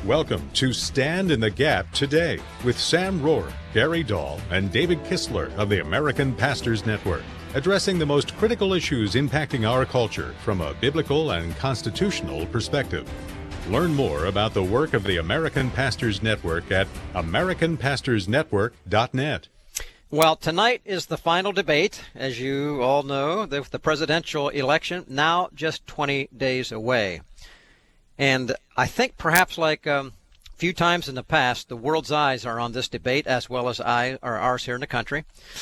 Welcome to Stand in the Gap Today with Sam Rohr, Gary Dahl, and David Kistler of the American Pastors Network, addressing the most critical issues impacting our culture from a biblical and constitutional perspective. Learn more about the work of the American Pastors Network at americanpastorsnetwork.net. Well, tonight is the final debate, as you all know, the presidential election, now just 20 days away. And I think perhaps like a few times in the past, the world's eyes are on this debate as well as ours here in the country.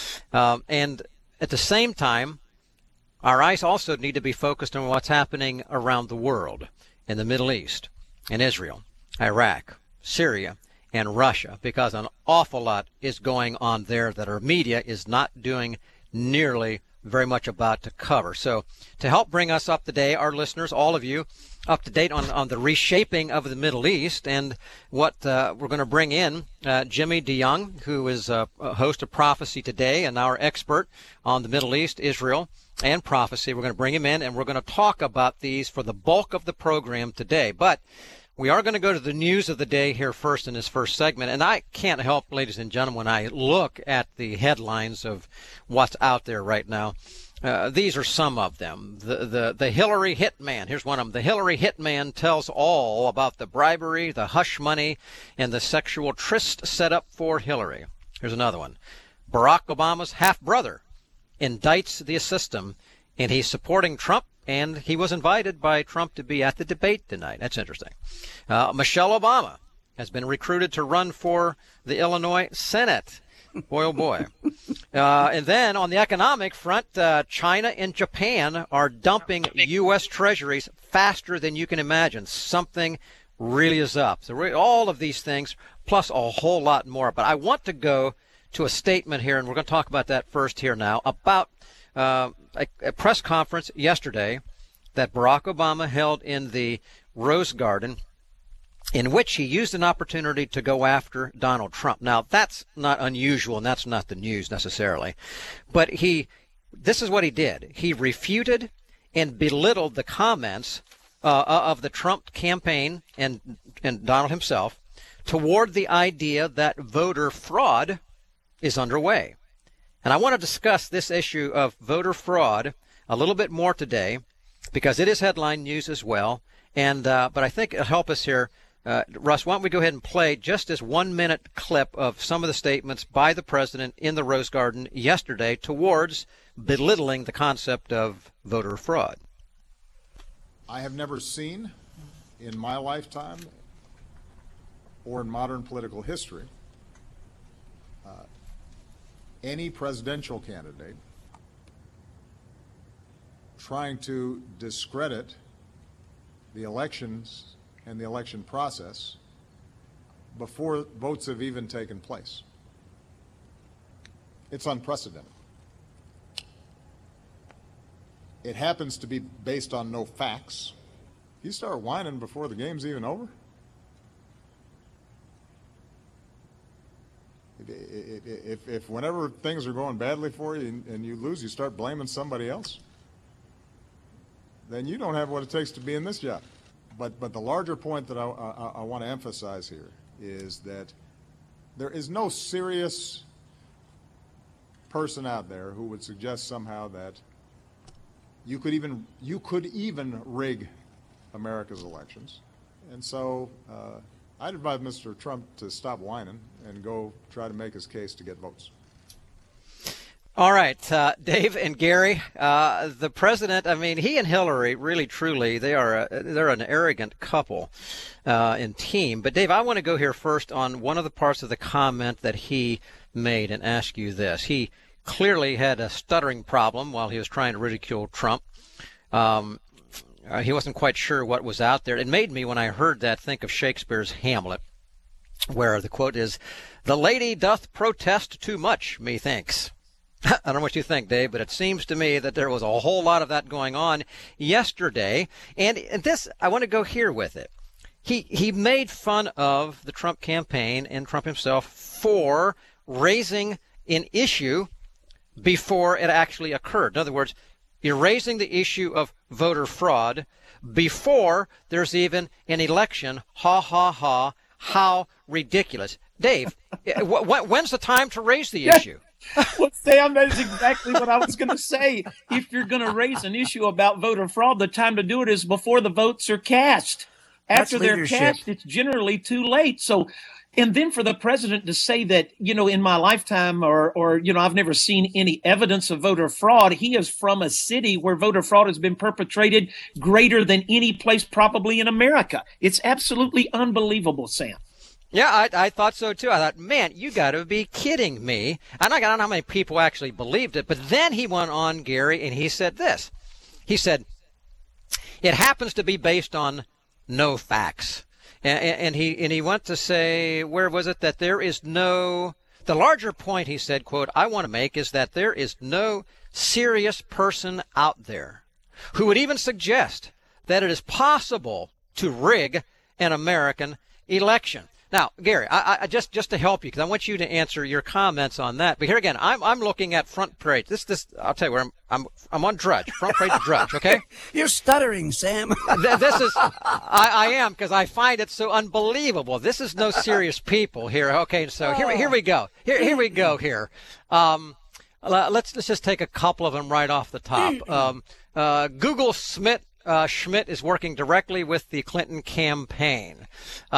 And at the same time, our eyes also need to be focused on what's happening around the world, in the Middle East, in Israel, Iraq, Syria, and Russia, because an awful lot is going on there that our media is not doing nearly very much about to cover. So to help bring us up to date, our listeners, all of you, up to date on the reshaping of the Middle East and what we're going to bring in Jimmy DeYoung, who is a host of Prophecy Today and our expert on the Middle East, Israel, and prophecy. We're going to bring him in, and we're going to talk about these for the bulk of the program today. But we are going to go to the news of the day here first in this first segment. And I can't help, ladies and gentlemen, when I look at the headlines of what's out there right now. These are some of them. The Hillary hitman. Here's one of them. The Hillary hitman tells all about the bribery, the hush money, and the sexual tryst set up for Hillary. Here's another one. Barack Obama's half-brother indicts the system, and he's supporting Trump. And he was invited by Trump to be at the debate tonight. That's interesting. Michelle Obama has been recruited to run for the Illinois Senate. Boy, oh boy. And then on the economic front, China and Japan are dumping U.S. treasuries faster than you can imagine. Something really is up. So all of these things, plus a whole lot more. But I want to go to a statement here, and we're going to talk about that first here now, about a press conference yesterday that Barack Obama held in the Rose Garden, in which he used an opportunity to go after Donald Trump. Now, that's not unusual, and that's not the news necessarily. But this is what he did. He refuted and belittled the comments of the Trump campaign and Donald himself toward the idea that voter fraud is underway. And I want to discuss this issue of voter fraud a little bit more today, because it is headline news as well. And but I think it'll help us here. Russ, why don't we go ahead and play just this 1-minute clip of some of the statements by the president in the Rose Garden yesterday towards belittling the concept of voter fraud. I have never seen in my lifetime or in modern political history any presidential candidate trying to discredit the elections and the election process before votes have even taken place. It's unprecedented. It happens to be based on no facts. You start whining before the game's even over? If whenever things are going badly for you and you lose, you start blaming somebody else, then you don't have what it takes to be in this job. But the larger point that I want to emphasize here is that there is no serious person out there who would suggest somehow that you could even rig America's elections. And so I'd advise Mr. Trump to stop whining and go try to make his case to get votes. All right, Dave and Gary, the president, I mean, he and Hillary, really, truly, they're an arrogant couple and team. But, Dave, I want to go here first on one of the parts of the comment that he made and ask you this. He clearly had a stuttering problem while he was trying to ridicule Trump. He wasn't quite sure what was out there. It made me, when I heard that, think of Shakespeare's Hamlet, where the quote is, "The lady doth protest too much, methinks." I don't know what you think, Dave, but it seems to me that there was a whole lot of that going on yesterday. And this, I want to go here with it. He made fun of the Trump campaign and Trump himself for raising an issue before it actually occurred. In other words, you're raising the issue of voter fraud before there's even an election. Ha, ha, ha. How ridiculous. Dave, when's the time to raise the issue? Well, Sam, that is exactly what I was going to say. If you're going to raise an issue about voter fraud, the time to do it is before the votes are cast. After they're cast, it's generally too late. So, and then for the president to say that, in my lifetime or I've never seen any evidence of voter fraud. He is from a city where voter fraud has been perpetrated greater than any place probably in America. It's absolutely unbelievable, Sam. Yeah, I thought so too. I thought, man, you got to be kidding me. And I don't know how many people actually believed it. But then he went on, Gary, and he said this. He said, it happens to be based on no facts. And he went to say, where was it, that there is no, the larger point, he said, quote, I want to make is that there is no serious person out there who would even suggest that it is possible to rig an American election. Now, Gary, I just to help you, because I want you to answer your comments on that. But here again, I'm looking at front page. This I'll tell you where I'm on Drudge, front page of Drudge. Okay, you're stuttering, Sam. This is I am, because I find it so unbelievable. This is no serious people here. Okay, so here we go. Here we go. Here, let's just take a couple of them right off the top. Google Schmidt is working directly with the Clinton campaign.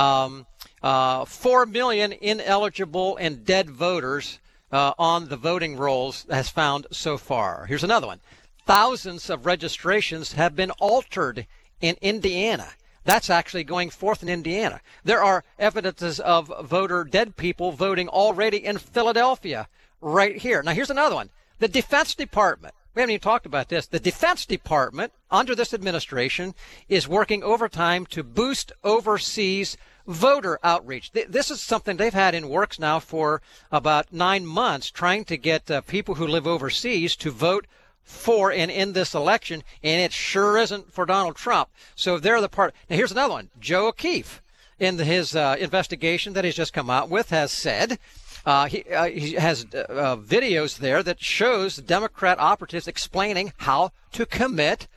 4 million ineligible and dead voters on the voting rolls has found so far. Here's another one. Thousands of registrations have been altered in Indiana. That's actually going forth in Indiana. There are evidences of dead people voting already in Philadelphia right here. Now, here's another one. The Defense Department. We haven't even talked about this. The Defense Department, under this administration, is working overtime to boost overseas voter outreach. This is something they've had in works now for about 9 months, trying to get people who live overseas to vote for and in this election, and it sure isn't for Donald Trump. So they're the part. Now, here's another one. Joe O'Keefe, in his investigation that he's just come out with, has said he has videos there that shows Democrat operatives explaining how to commit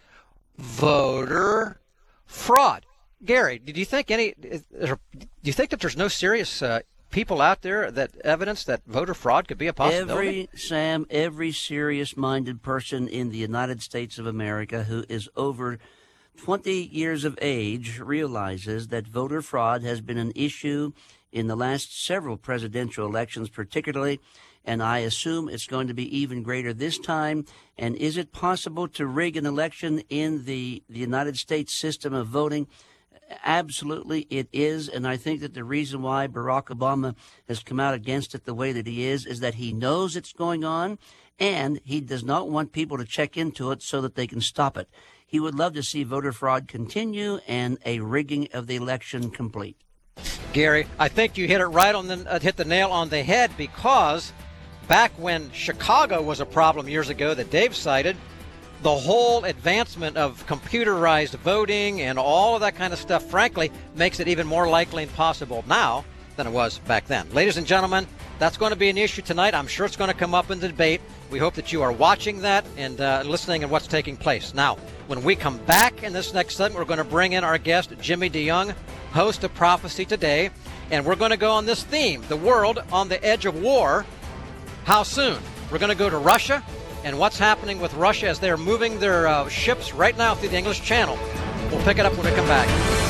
voter fraud. Gary, do you think that there's no serious people out there that evidence that voter fraud could be a possibility? Every serious-minded person in the United States of America who is over 20 years of age realizes that voter fraud has been an issue in the last several presidential elections particularly, and I assume it's going to be even greater this time. And is it possible to rig an election in the United States system of voting? Absolutely, it is. And I think that the reason why Barack Obama has come out against it the way that he is that he knows it's going on, and he does not want people to check into it so that they can stop it. He would love to see voter fraud continue and a rigging of the election complete. Gary, I think you hit it right on hit the nail on the head, because back when Chicago was a problem years ago that Dave cited, the whole advancement of computerized voting and all of that kind of stuff, frankly, makes it even more likely and possible now than it was back then. Ladies and gentlemen, that's going to be an issue tonight. I'm sure it's going to come up in the debate. We hope that you are watching that and listening and what's taking place. Now, when we come back in this next segment, we're going to bring in our guest, Jimmy DeYoung, host of Prophecy Today, and we're going to go on this theme, the world on the edge of war. How soon? We're going to go to Russia and what's happening with Russia as they're moving their ships right now through the English Channel. We'll pick it up when we come back.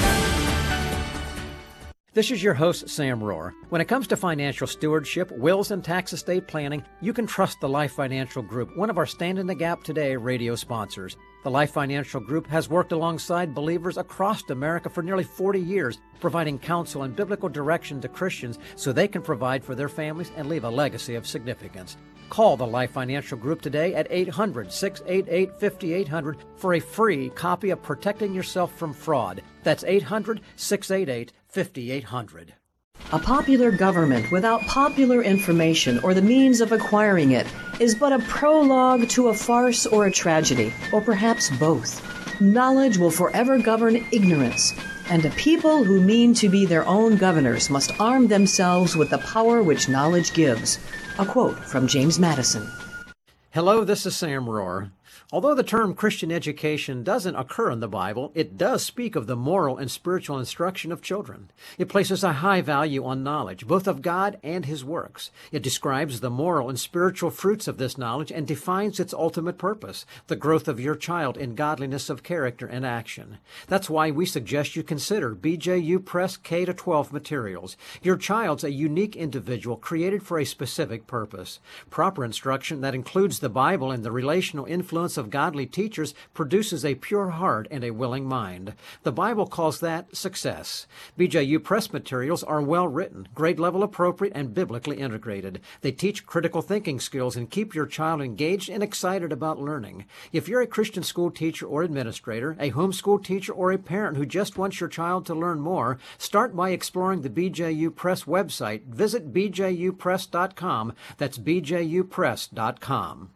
This is your host, Sam Rohr. When it comes to financial stewardship, wills, and tax estate planning, you can trust the Life Financial Group, one of our Stand in the Gap Today radio sponsors. The Life Financial Group has worked alongside believers across America for nearly 40 years, providing counsel and biblical direction to Christians so they can provide for their families and leave a legacy of significance. Call the Life Financial Group today at 800-688-5800 for a free copy of Protecting Yourself from Fraud. That's 800-688-5800. A popular government without popular information or the means of acquiring it is but a prologue to a farce or a tragedy, or perhaps both. Knowledge will forever govern ignorance, and a people who mean to be their own governors must arm themselves with the power which knowledge gives. A quote from James Madison. Hello, this is Sam Rohr. Although the term Christian education doesn't occur in the Bible, it does speak of the moral and spiritual instruction of children. It places a high value on knowledge, both of God and His works. It describes the moral and spiritual fruits of this knowledge and defines its ultimate purpose, the growth of your child in godliness of character and action. That's why we suggest you consider BJU Press K-12 materials. Your child's a unique individual created for a specific purpose. Proper instruction that includes the Bible and the relational influence of godly teachers produces a pure heart and a willing mind. The Bible calls that success. BJU Press materials are well written, grade level appropriate, and biblically integrated. They teach critical thinking skills and keep your child engaged and excited about learning. If you're a Christian school teacher or administrator, a homeschool teacher, or a parent who just wants your child to learn more, start by exploring the BJU Press website. Visit bjupress.com. That's bjupress.com.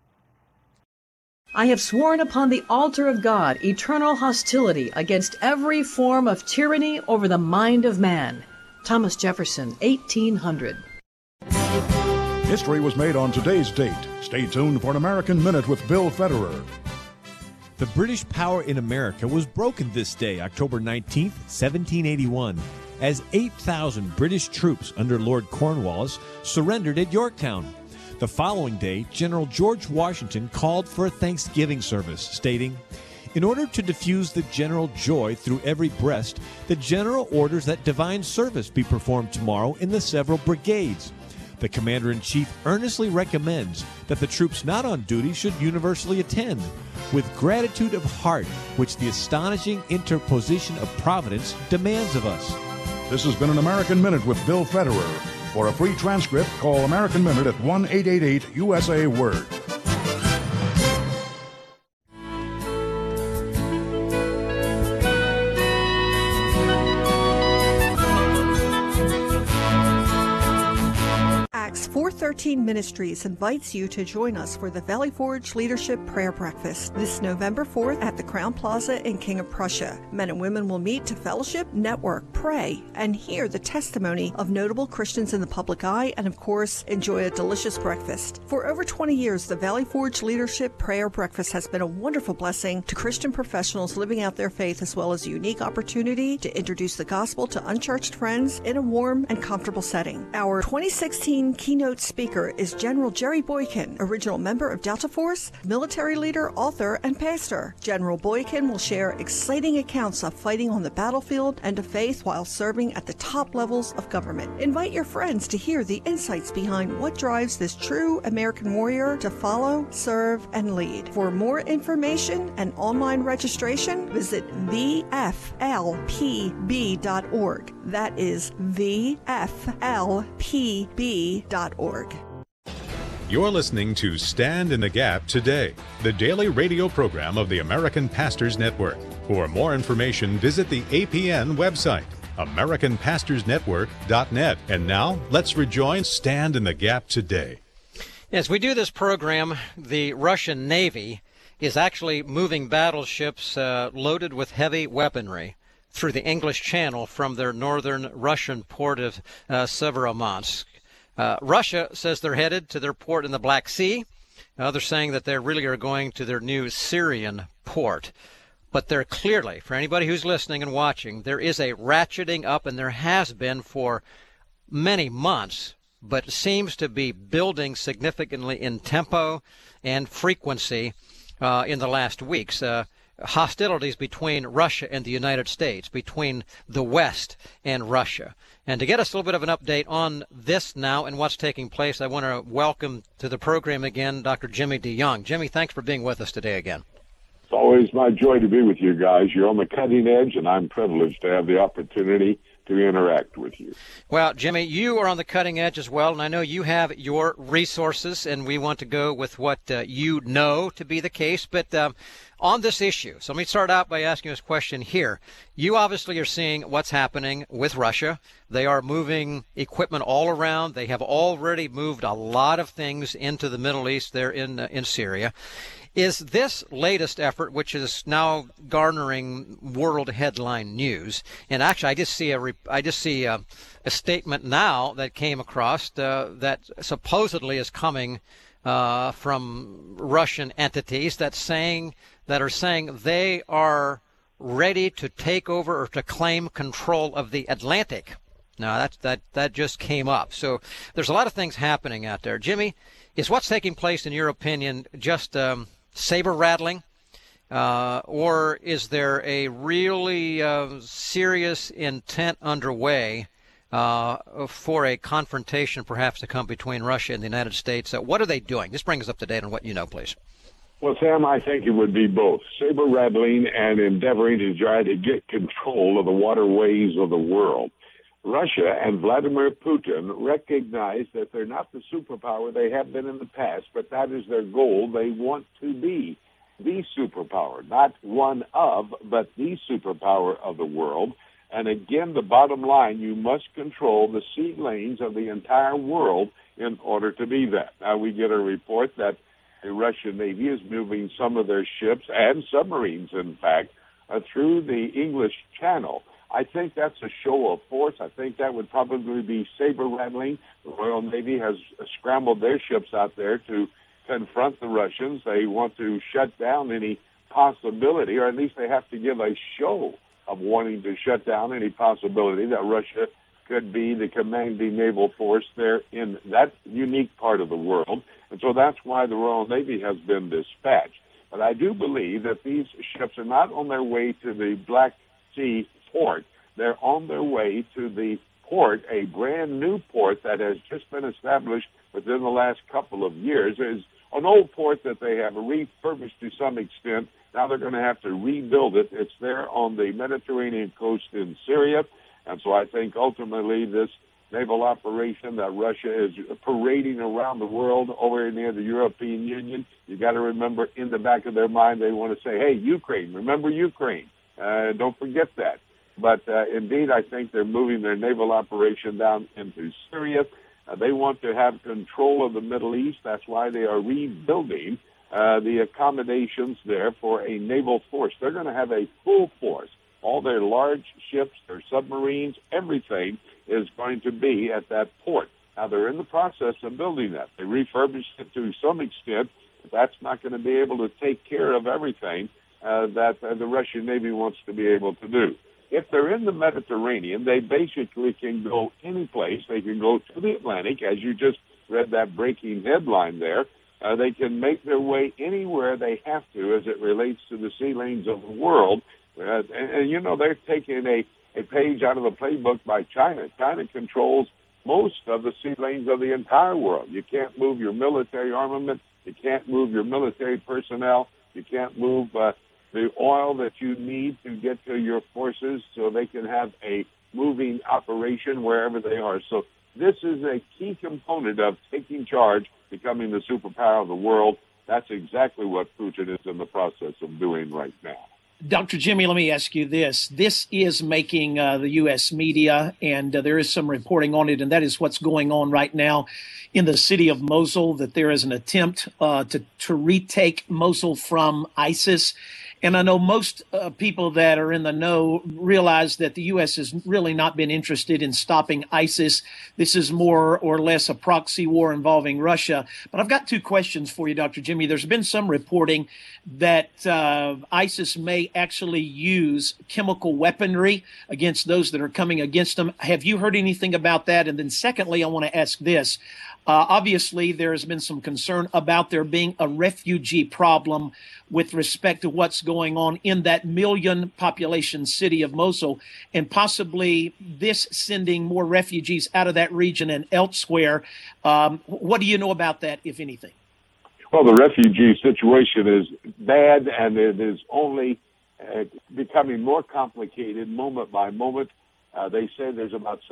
I have sworn upon the altar of God eternal hostility against every form of tyranny over the mind of man. Thomas Jefferson, 1800. History was made on today's date. Stay tuned for an American Minute with Bill Federer. The British power in America was broken this day, October 19th, 1781, as 8,000 British troops under Lord Cornwallis surrendered at Yorktown. The following day, General George Washington called for a Thanksgiving service, stating, "In order to diffuse the general joy through every breast, the General orders that divine service be performed tomorrow in the several brigades. The Commander-in-Chief earnestly recommends that the troops not on duty should universally attend, with gratitude of heart which the astonishing interposition of Providence demands of us." This has been an American Minute with Bill Federer. For a free transcript, call American Minute at 1-888-USA-WORD. Acts 413 Ministries invites you to join us for the Valley Forge Leadership Prayer Breakfast this November 4th at the Crown Plaza in King of Prussia. Men and women will meet to fellowship, network, pray, and hear the testimony of notable Christians in the public eye, and of course, enjoy a delicious breakfast. For over 20 years, the Valley Forge Leadership Prayer Breakfast has been a wonderful blessing to Christian professionals living out their faith, as well as a unique opportunity to introduce the gospel to unchurched friends in a warm and comfortable setting. Our 2016 keynote speaker is General Jerry Boykin, original member of Delta Force, military leader, author, and pastor. General Boykin will share exciting accounts of fighting on the battlefield and of faith while serving at the top levels of government. Invite your friends to hear the insights behind what drives this true American warrior to follow, serve, and lead. For more information and online registration, visit vflpb.org. That is vflpb.org. You're listening to Stand in the Gap Today, the daily radio program of the American Pastors Network. For more information, visit the APN website, AmericanPastorsNetwork.net. And now, let's rejoin Stand in the Gap Today. As we do this program, the Russian Navy is actually moving battleships loaded with heavy weaponry through the English Channel from their northern Russian port of Severomorsk. Russia says they're headed to their port in the Black Sea. Others saying that they really are going to their new Syrian port. But they're clearly, for anybody who's listening and watching, there is a ratcheting up, and there has been for many months, but seems to be building significantly in tempo and frequency in the last weeks. Hostilities between Russia and the United States, between the West and Russia. And to get us a little bit of an update on this now and what's taking place, I want to welcome to the program again Dr. Jimmy DeYoung. Jimmy, thanks for being with us today again. It's always my joy to be with you guys. You're on the cutting edge, and I'm privileged to have the opportunity to interact with you. Well, Jimmy, you are on the cutting edge as well, and I know you have your resources, and we want to go with what you know to be the case. But on this issue, so let me start out by asking this question here. You obviously are seeing what's happening with Russia. They are moving equipment all around. They have already moved a lot of things into the Middle East there in Syria. Is this latest effort, which is now garnering world headline news, and actually I just see a statement now that came across that supposedly is coming from Russian entities that are saying they are ready to take over or to claim control of the Atlantic. Now that just came up. So there's a lot of things happening out there. Jimmy, is what's taking place, in your opinion, just saber rattling, or is there a really serious intent underway for a confrontation perhaps to come between Russia and the United States? What are they doing? Just bring us up to date on what you know, please. Well, Sam, I think it would be both saber rattling and endeavoring to try to get control of the waterways of the world. Russia and Vladimir Putin recognize that they're not the superpower they have been in the past, but that is their goal. They want to be the superpower, not one of, but the superpower of the world. And again, the bottom line, you must control the sea lanes of the entire world in order to be that. Now, we get a report that the Russian Navy is moving some of their ships and submarines, in fact, through the English Channel. I think that's a show of force. I think that would probably be saber-rattling. The Royal Navy has scrambled their ships out there to confront the Russians. They want to shut down any possibility, or at least they have to give a show of wanting to shut down any possibility that Russia could be the commanding naval force there in that unique part of the world. And so that's why the Royal Navy has been dispatched. But I do believe that these ships are not on their way to the Black Sea port. They're on their way to the port, a brand new port that has just been established within the last couple of years. It's an old port that they have refurbished to some extent. Now they're going to have to rebuild it. It's there on the Mediterranean coast in Syria. And so I think ultimately this naval operation that Russia is parading around the world over near the European Union, you got to remember in the back of their mind they want to say, hey, Ukraine, remember Ukraine. Don't forget that. But indeed, I think they're moving their naval operation down into Syria. They want to have control of the Middle East. That's why they are rebuilding the accommodations there for a naval force. They're going to have a full force. All their large ships, their submarines, everything is going to be at that port. Now, they're in the process of building that. They refurbished it to some extent, but that's not going to be able to take care of everything that the Russian Navy wants to be able to do. If they're in the Mediterranean, they basically can go any place. They can go to the Atlantic, as you just read that breaking headline there. They can make their way anywhere they have to as it relates to the sea lanes of the world. And you know, they're taking a page out of the playbook by China. China controls most of the sea lanes of the entire world. You can't move your military armament. You can't move your military personnel. You can't move the oil that you need to get to your forces so they can have a moving operation wherever they are. So this is a key component of taking charge, becoming the superpower of the world. That's exactly what Putin is in the process of doing right now. Dr. Jimmy, let me ask you this. This is making the U.S. media, and there is some reporting on it, and that is what's going on right now in the city of Mosul, that there is an attempt to retake Mosul from ISIS. And I know most people that are in the know realize that the U.S. has really not been interested in stopping ISIS. This is more or less a proxy war involving Russia. But I've got two questions for you, Dr. Jimmy. There's been some reporting that ISIS may actually use chemical weaponry against those that are coming against them. Have you heard anything about that? And then secondly, I want to ask this. Obviously, there has been some concern about there being a refugee problem with respect to what's going on in that million population city of Mosul, and possibly this sending more refugees out of that region and elsewhere. What do you know about that, if anything? Well, the refugee situation is bad, and it is only becoming more complicated moment by moment. They say there's about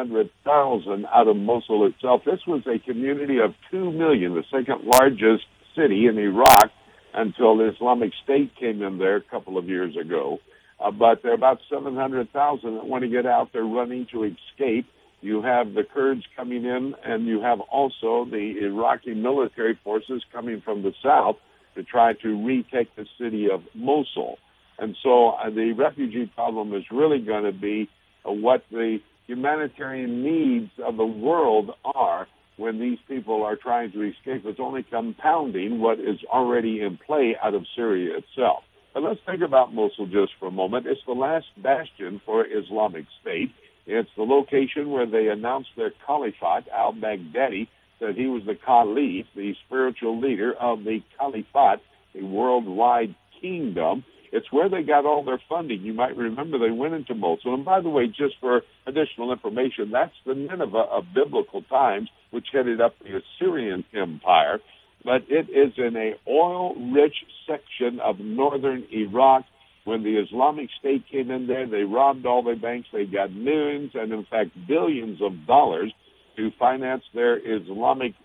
700,000 out of Mosul itself. This was a community of 2 million, the second largest city in Iraq until the Islamic State came in there a couple of years ago. But there are about 700,000 that want to get out. They're running to escape. You have the Kurds coming in, and you have also the Iraqi military forces coming from the south to try to retake the city of Mosul. And so the refugee problem is really going to be what the humanitarian needs of the world are when these people are trying to escape. It's only compounding what is already in play out of Syria itself. But let's think about Mosul just for a moment. It's the last bastion for Islamic State. It's the location where they announced their caliphate. Al-Baghdadi said he was the caliph, the spiritual leader of the caliphate, a worldwide kingdom. It's where they got all their funding. You might remember they went into Mosul. And by the way, just for additional information, that's the Nineveh of biblical times, which headed up the Assyrian Empire. But it is in a oil-rich section of northern Iraq. When the Islamic State came in there, they robbed all their banks. They got millions and, in fact, billions of dollars to finance their Islamic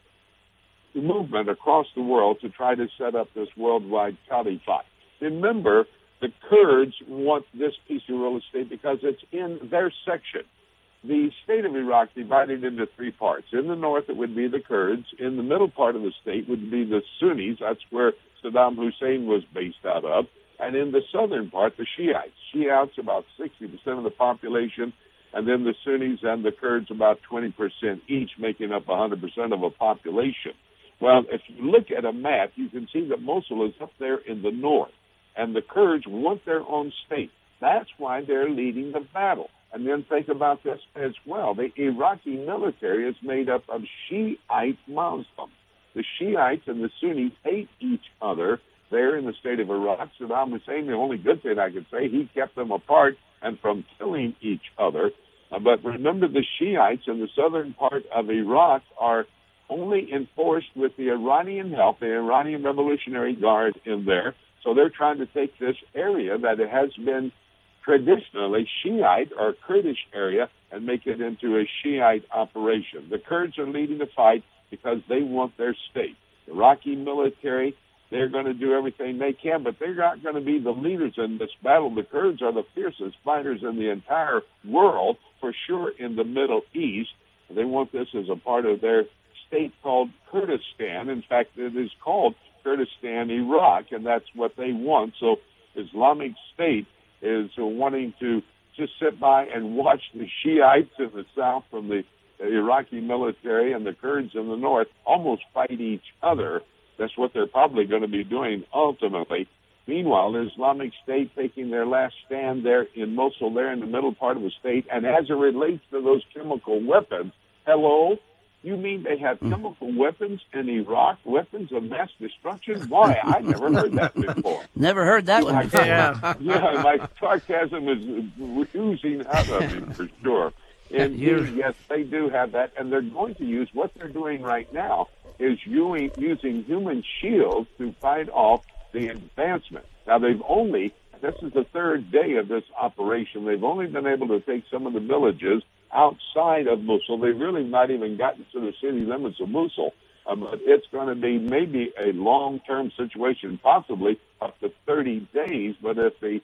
movement across the world to try to set up this worldwide caliphate. Remember, the Kurds want this piece of real estate because it's in their section. The state of Iraq divided into three parts. In the north, it would be the Kurds. In the middle part of the state would be the Sunnis. That's where Saddam Hussein was based out of. And in the southern part, the Shiites. Shiites, about 60% of the population, and then the Sunnis and the Kurds, about 20% each, making up 100% of a population. Well, if you look at a map, you can see that Mosul is up there in the north, and the Kurds want their own state. That's why they're leading the battle. And then think about this as well. The Iraqi military is made up of Shiite Muslims. The Shiites and the Sunnis hate each other there in the state of Iraq. Saddam Hussein, the only good thing I could say, he kept them apart and from killing each other. But remember, the Shiites in the southern part of Iraq are only enforced with the Iranian help, the Iranian Revolutionary Guard in there. So they're trying to take this area that it has been traditionally Shiite or Kurdish area and make it into a Shiite operation. The Kurds are leading the fight because they want their state. The Iraqi military, they're going to do everything they can, but they're not going to be the leaders in this battle. The Kurds are the fiercest fighters in the entire world, for sure in the Middle East. They want this as a part of their state called Kurdistan. In fact, it is called Kurdistan, Iraq, and that's what they want. So Islamic State is wanting to just sit by and watch the Shiites in the south from the Iraqi military and the Kurds in the north almost fight each other. That's what they're probably going to be doing ultimately. Meanwhile, the Islamic State taking their last stand there in Mosul, there in the middle part of the state. And as it relates to those chemical weapons, hello? You mean they have chemical weapons in Iraq, weapons of mass destruction? Why? I never heard that before. Never heard that one before. Yeah, my sarcasm is oozing out of me for sure. Indeed, yes, they do have that, and they're going to use, what they're doing right now is using human shields to fight off the advancement. Now, this is the third day of this operation. They've only been able to take some of the villages outside of Mosul. They've really not even gotten to the city limits of Mosul. But it's going to be maybe a long-term situation, possibly up to 30 days. But there's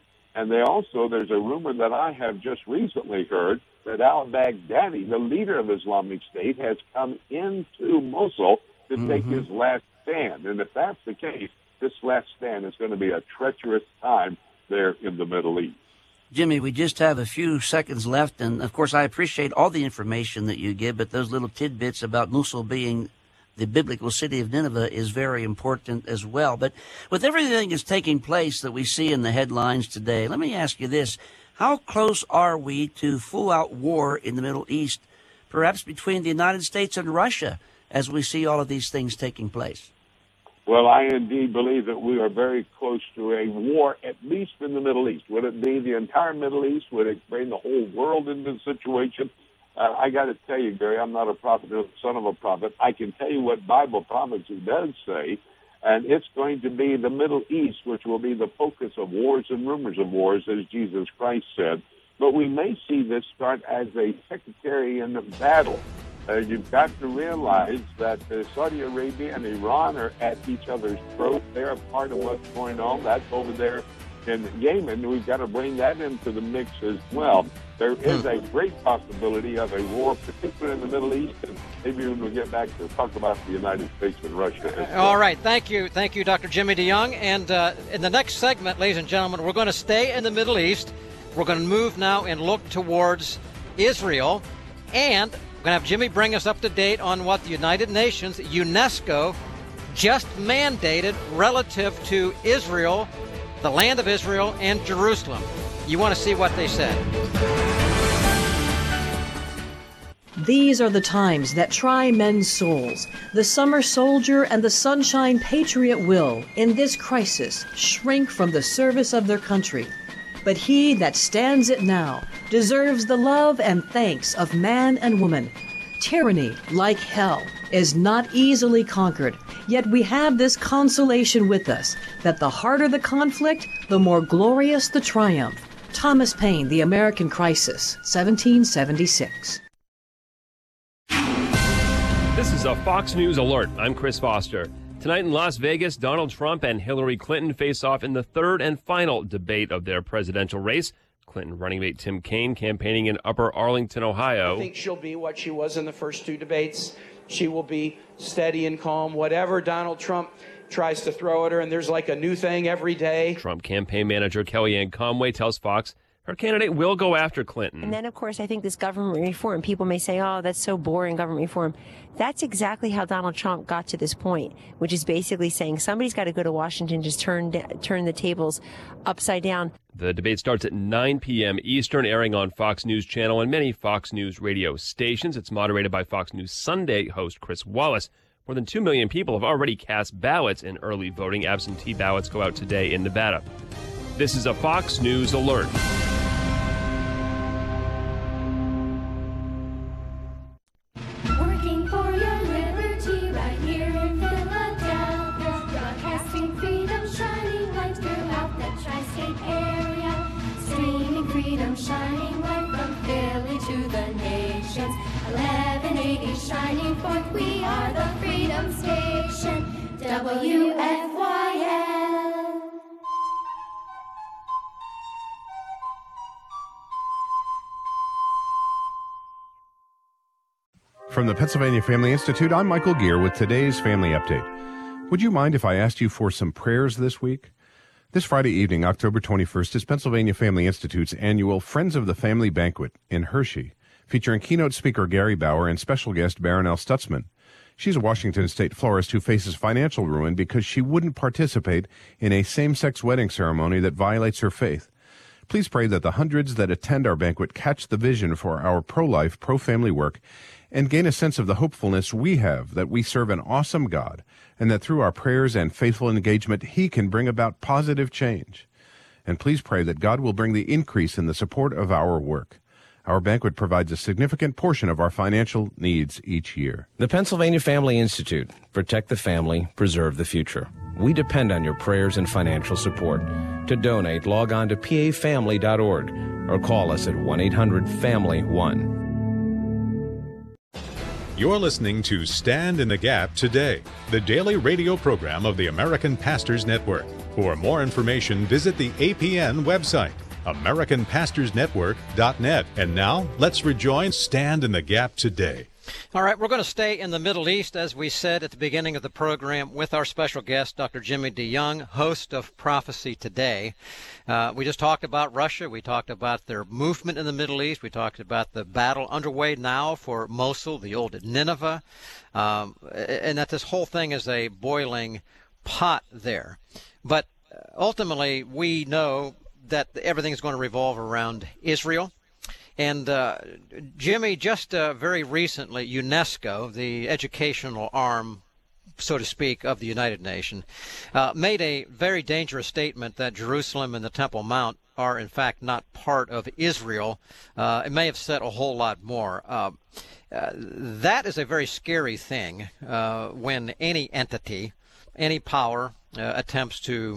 a rumor that I have just recently heard that al-Baghdadi, the leader of Islamic State, has come into Mosul to take his last stand. And if that's the case, this last stand is going to be a treacherous time there in the Middle East. Jimmy, we just have a few seconds left, and of course I appreciate all the information that you give, but those little tidbits about Mosul being the biblical city of Nineveh is very important as well. But with everything that's taking place that we see in the headlines today, let me ask you this. How close are we to full-out war in the Middle East, perhaps between the United States and Russia, as we see all of these things taking place? Well, I indeed believe that we are very close to a war, at least in the Middle East. Would it be the entire Middle East? Would it bring the whole world into the situation? I got to tell you, Gary, I'm not a prophet, I'm the son of a prophet. I can tell you what Bible prophecy does say, and it's going to be the Middle East, which will be the focus of wars and rumors of wars, as Jesus Christ said. But we may see this start as a sectarian battle. You've got to realize that Saudi Arabia and Iran are at each other's throat. They're a part of what's going on. That's over there in Yemen. We've got to bring that into the mix as well. There is a great possibility of a war, particularly in the Middle East, and maybe when we get back to talk about the United States and Russia as well. All right. Thank you, Dr. Jimmy DeYoung. And in the next segment, ladies and gentlemen, we're going to stay in the Middle East. We're going to move now and look towards Israel. And We're going to have Jimmy bring us up to date on what the United Nations, UNESCO, just mandated relative to Israel, the land of Israel, and Jerusalem. You want to see what they said. These are the times that try men's souls. The summer soldier and the sunshine patriot will, in this crisis, shrink from the service of their country. But he that stands it now deserves the love and thanks of man and woman. Tyranny, like hell, is not easily conquered, yet we have this consolation with us, that the harder the conflict, the more glorious the triumph. Thomas Paine, The American Crisis, 1776. This is a Fox News Alert. I'm Chris Foster. Tonight in Las Vegas, Donald Trump and Hillary Clinton face off in the third and final debate of their presidential race. Clinton running mate Tim Kaine campaigning in Upper Arlington, Ohio. I think she'll be what she was in the first two debates. She will be steady and calm. Whatever Donald Trump tries to throw at her, and there's like a new thing every day. Trump campaign manager Kellyanne Conway tells Fox her candidate will go after Clinton. And then, of course, I think this government reform, people may say, oh, that's so boring, government reform. That's exactly how Donald Trump got to this point, which is basically saying somebody's got to go to Washington, just turn the tables upside down. The debate starts at 9 p.m. Eastern, airing on Fox News Channel and many Fox News radio stations. It's moderated by Fox News Sunday host Chris Wallace. More than 2 million people have already cast ballots in early voting. Absentee ballots go out today in Nevada. This is a Fox News Alert. Working for your liberty right here in Philadelphia. Broadcasting freedom, shining light throughout the tri-state area. Streaming freedom, shining light from Philly to the nations. 1180 shining forth, we are the Freedom Station. WFYL. From the Pennsylvania Family Institute, I'm Michael Gear with today's Family Update. Would you mind if I asked you for some prayers this week? This Friday evening, October 21st, is Pennsylvania Family Institute's annual Friends of the Family Banquet in Hershey, featuring keynote speaker Gary Bauer and special guest Baronelle Stutzman. She's a Washington State florist who faces financial ruin because she wouldn't participate in a same-sex wedding ceremony that violates her faith. Please pray that the hundreds that attend our banquet catch the vision for our pro-life, pro-family work and gain a sense of the hopefulness we have that we serve an awesome God and that through our prayers and faithful engagement, He can bring about positive change. And please pray that God will bring the increase in the support of our work. Our banquet provides a significant portion of our financial needs each year. The Pennsylvania Family Institute. Protect the family, preserve the future. We depend on your prayers and financial support. To donate, log on to pafamily.org or call us at 1-800-FAMILY-1. You're listening to Stand in the Gap Today, the daily radio program of the American Pastors Network. For more information, visit the APN website, AmericanPastorsNetwork.net. And now, let's rejoin Stand in the Gap Today. All right, we're going to stay in the Middle East, as we said at the beginning of the program, with our special guest, Dr. Jimmy DeYoung, host of Prophecy Today. We just talked about Russia. We talked about their movement in the Middle East. We talked about the battle underway now for Mosul, the old Nineveh, and that this whole thing is a boiling pot there. But ultimately, we know that everything is going to revolve around Israel. And Jimmy, just very recently, UNESCO, the educational arm, so to speak, of the United Nations, made a very dangerous statement that Jerusalem and the Temple Mount are, in fact, not part of Israel. It may have said a whole lot more. That is a very scary thing when any entity, any power attempts to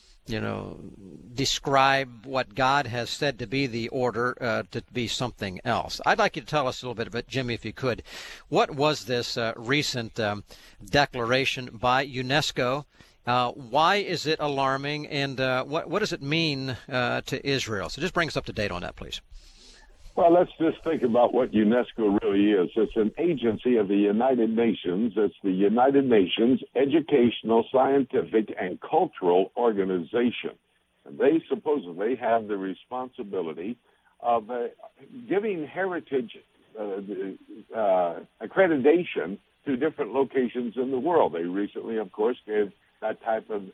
describe what God has said to be the order to be something else. I'd like you to tell us a little bit about, Jimmy, if you could. What was this recent declaration by UNESCO? Why is it alarming, and what does it mean to Israel? So just bring us up to date on that, please. Well, let's just think about what UNESCO really is. It's an agency of the United Nations. It's the United Nations Educational, Scientific, and Cultural Organization. And they supposedly have the responsibility of giving heritage accreditation to different locations in the world. They recently, of course, gave that type of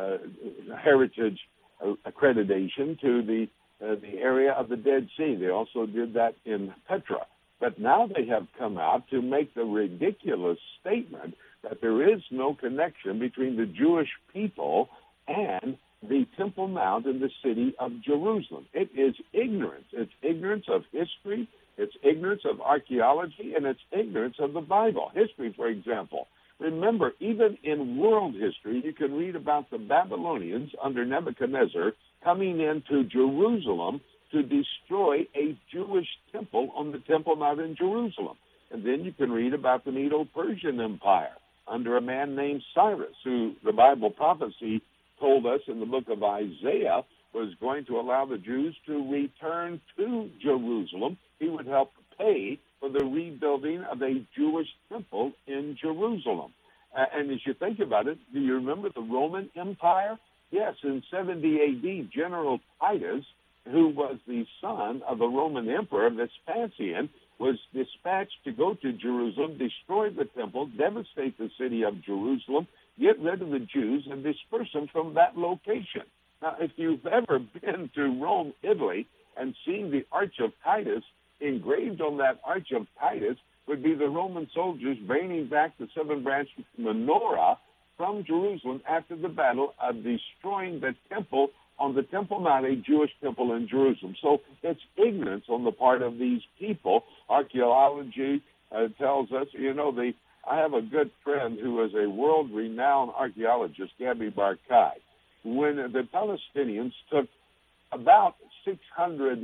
heritage accreditation to the area of the Dead Sea. They also did that in Petra. But now they have come out to make the ridiculous statement that there is no connection between the Jewish people and the Temple Mount in the city of Jerusalem. It is ignorance. It's ignorance of history, it's ignorance of archaeology, and it's ignorance of the Bible. History, for example. Remember, even in world history, you can read about the Babylonians under Nebuchadnezzar coming into Jerusalem to destroy a Jewish temple on the Temple Mount in Jerusalem. And then you can read about the Medo-Persian Empire under a man named Cyrus, who the Bible prophecy told us in the book of Isaiah was going to allow the Jews to return to Jerusalem. He would help pay for the rebuilding of a Jewish temple in Jerusalem. And as you think about it, do you remember the Roman Empire? Yes, in 70 A.D., General Titus, who was the son of the Roman Emperor Vespasian, was dispatched to go to Jerusalem, destroy the temple, devastate the city of Jerusalem, get rid of the Jews, and disperse them from that location. Now, if you've ever been to Rome, Italy, and seen the Arch of Titus, engraved on that Arch of Titus would be the Roman soldiers bringing back the seven-branched menorah from Jerusalem after the battle of destroying the temple on the Temple Mount, a Jewish temple in Jerusalem. So it's ignorance on the part of these people. Archaeology tells us, I have a good friend who is a world-renowned archaeologist, Gabi Barkai. When the Palestinians took about 600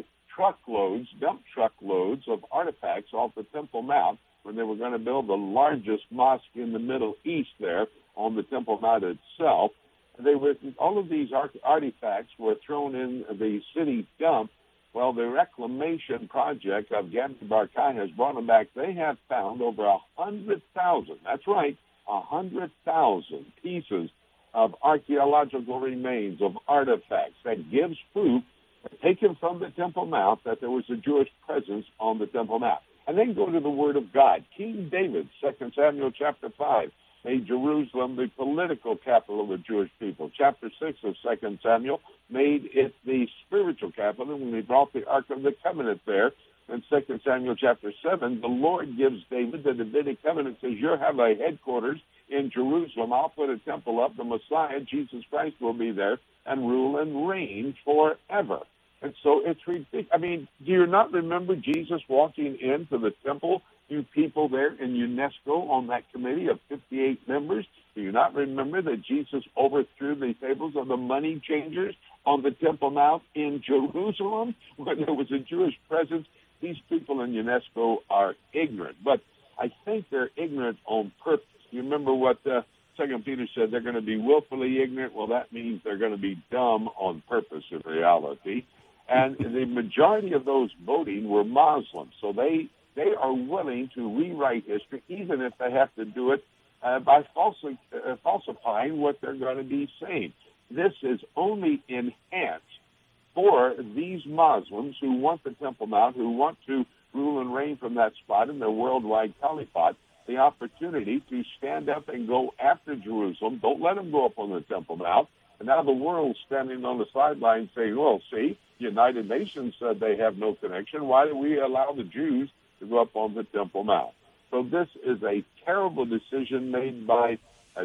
dump truckloads of artifacts off the Temple Mount when they were going to build the largest mosque in the Middle East there on the Temple Mount itself, all of these artifacts were thrown in the city dump. Well, the reclamation project of Gabi Barkai has brought them back. They have found over 100,000, that's right, 100,000 pieces of archaeological remains, of artifacts that gives proof taken from the Temple Mount that there was a Jewish presence on the Temple Mount. And then go to the Word of God. King David, 2 Samuel chapter 5, made Jerusalem the political capital of the Jewish people. Chapter 6 of 2 Samuel made it the spiritual capital when they brought the Ark of the Covenant there. In 2 Samuel chapter 7, the Lord gives David the Davidic covenant, says, you have a headquarters in Jerusalem. I'll put a temple up. The Messiah, Jesus Christ, will be there and rule and reign forever. And so it's ridiculous. I mean, do you not remember Jesus walking into the temple, you people there in UNESCO on that committee of 58 members? Do you not remember that Jesus overthrew the tables of the money changers on the Temple Mount in Jerusalem when there was a Jewish presence? These people in UNESCO are ignorant, but I think they're ignorant on purpose. You remember what 2 Peter said, they're going to be willfully ignorant? Well, that means they're going to be dumb on purpose in reality. And the majority of those voting were Muslims. So they are willing to rewrite history, even if they have to do it by falsifying what they're going to be saying. This is only enhanced for these Muslims who want the Temple Mount, who want to rule and reign from that spot in their worldwide caliphate, the opportunity to stand up and go after Jerusalem. Don't let them go up on the Temple Mount. And now the world's standing on the sidelines saying, well, see, United Nations said they have no connection. Why do we allow the Jews to go up on the Temple Mount? So this is a terrible decision made by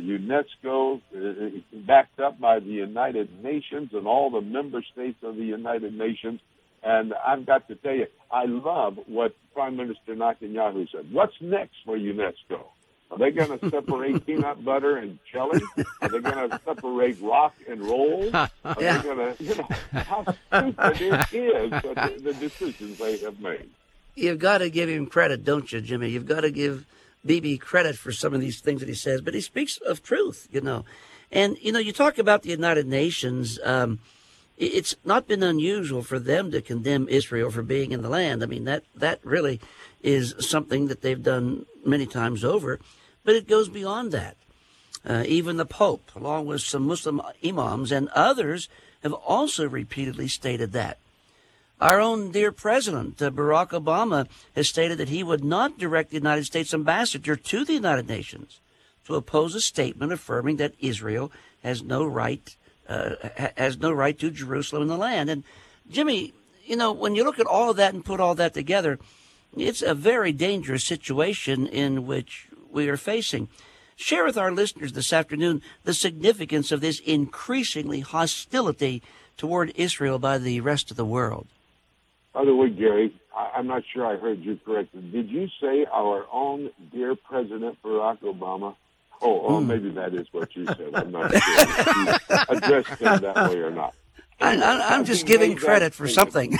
UNESCO, backed up by the United Nations and all the member states of the United Nations. And I've got to tell you, I love what Prime Minister Netanyahu said. What's next for UNESCO? Are they going to separate peanut butter and jelly? Are they going to separate rock and roll? Are they going to, how stupid it is, the decisions they have made. You've got to give him credit, don't you, Jimmy? You've got to give Bibi credit for some of these things that he says, but he speaks of truth, And, you talk about the United Nations. It's not been unusual for them to condemn Israel for being in the land. I mean, that really is something that they've done many times over. But it goes beyond that. Even the Pope, along with some Muslim imams and others, have also repeatedly stated that. Our own dear President, Barack Obama, has stated that he would not direct the United States ambassador to the United Nations to oppose a statement affirming that Israel has no right to Jerusalem and the land. And Jimmy, you know, when you look at all of that and put all that together, it's a very dangerous situation in which we are facing. Share with our listeners this afternoon the significance of this increasingly hostility toward Israel by the rest of the world. By the way, Gary, I'm not sure I heard you correctly. Did you say our own dear President Barack Obama? Oh, maybe that is what you said. I'm not sure if you addressed him that way or not. I'm just giving credit for something.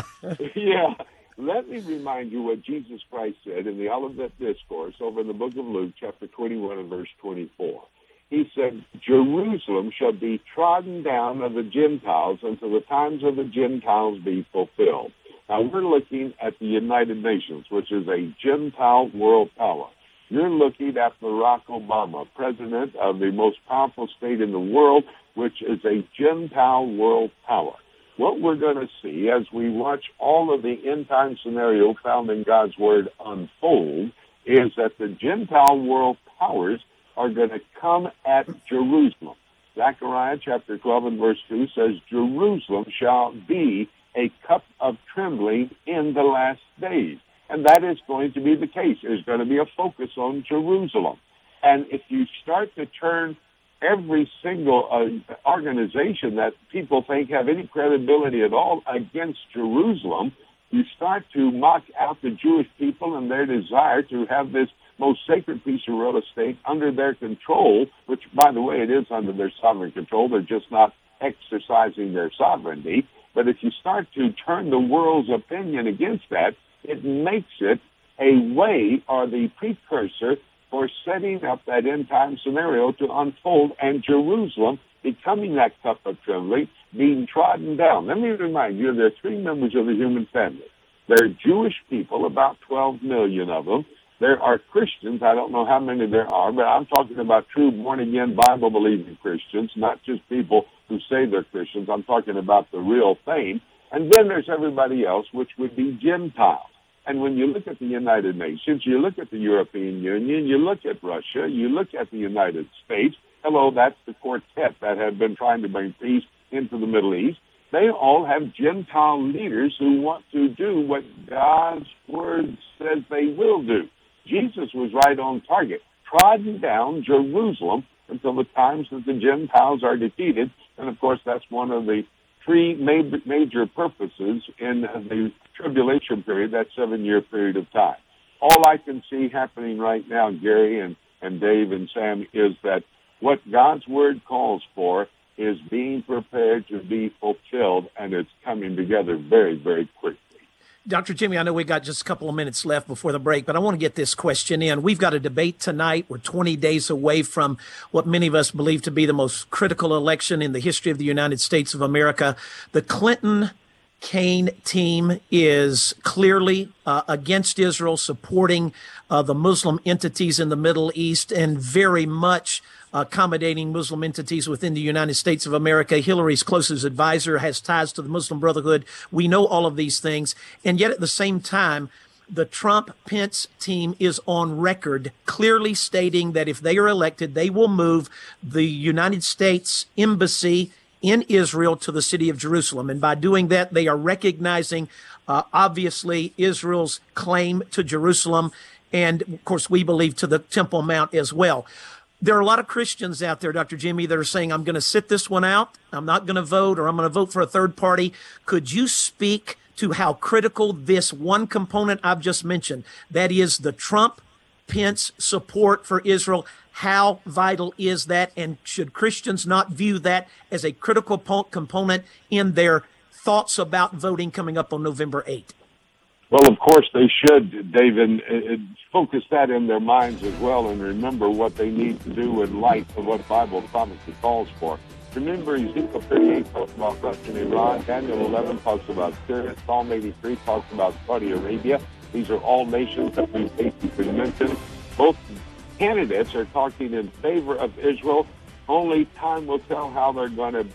Yeah. Let me remind you what Jesus Christ said in the Olivet Discourse over in the book of Luke, chapter 21 and verse 24. He said, Jerusalem shall be trodden down of the Gentiles until the times of the Gentiles be fulfilled. Now, we're looking at the United Nations, which is a Gentile world power. You're looking at Barack Obama, president of the most powerful state in the world, which is a Gentile world power. What we're going to see as we watch all of the end-time scenario found in God's Word unfold is that the Gentile world powers are going to come at Jerusalem. Zechariah chapter 12 and verse 2 says, Jerusalem shall be a cup of trembling in the last days. And that is going to be the case. There's going to be a focus on Jerusalem. And if you start to turn every single organization that people think have any credibility at all against Jerusalem, you start to mock out the Jewish people and their desire to have this most sacred piece of real estate under their control, which, by the way, it is under their sovereign control. They're just not exercising their sovereignty. But if you start to turn the world's opinion against that, it makes it a way or the precursor for setting up that end-time scenario to unfold, and Jerusalem becoming that cup of trembling, being trodden down. Let me remind you, there are three members of the human family. There are Jewish people, about 12 million of them. There are Christians, I don't know how many there are, but I'm talking about true born-again, Bible-believing Christians, not just people who say they're Christians. I'm talking about the real thing. And then there's everybody else, which would be Gentiles. And when you look at the United Nations, you look at the European Union, you look at Russia, you look at the United States, hello, that's the quartet that have been trying to bring peace into the Middle East. They all have Gentile leaders who want to do what God's Word says they will do. Jesus was right on target, trodden down Jerusalem until the times that the Gentiles are defeated. And, of course, that's one of the three major purposes in the tribulation period, that 7-year period of time. All I can see happening right now, Gary and Dave and Sam, is that what God's Word calls for is being prepared to be fulfilled, and it's coming together very, very quickly. Dr. Jimmy, I know we got just a couple of minutes left before the break, but I want to get this question in. We've got a debate tonight. We're 20 days away from what many of us believe to be the most critical election in the history of the United States of America. The Clinton-Kaine team is clearly against Israel, supporting the Muslim entities in the Middle East, and very much accommodating Muslim entities within the United States of America. Hillary's closest advisor has ties to the Muslim Brotherhood. We know all of these things. And yet at the same time, the Trump-Pence team is on record clearly stating that if they are elected, they will move the United States Embassy in Israel to the city of Jerusalem. And by doing that, they are recognizing, obviously, Israel's claim to Jerusalem. And, of course, we believe to the Temple Mount as well. There are a lot of Christians out there, Dr. Jimmy, that are saying, I'm going to sit this one out. I'm not going to vote, or I'm going to vote for a third party. Could you speak to how critical this one component I've just mentioned, that is the Trump-Pence support for Israel, how vital is that? And should Christians not view that as a critical component in their thoughts about voting coming up on November 8th? Well, of course they should, David, focus that in their minds as well and remember what they need to do in light of what Bible prophecy calls for. Remember, Ezekiel 38 talks about Russia and Iran, Daniel 11 talks about Syria, Psalm 83 talks about Saudi Arabia. These are all nations that we basically mentioned. Both candidates are talking in favor of Israel. Only time will tell how they're going to be.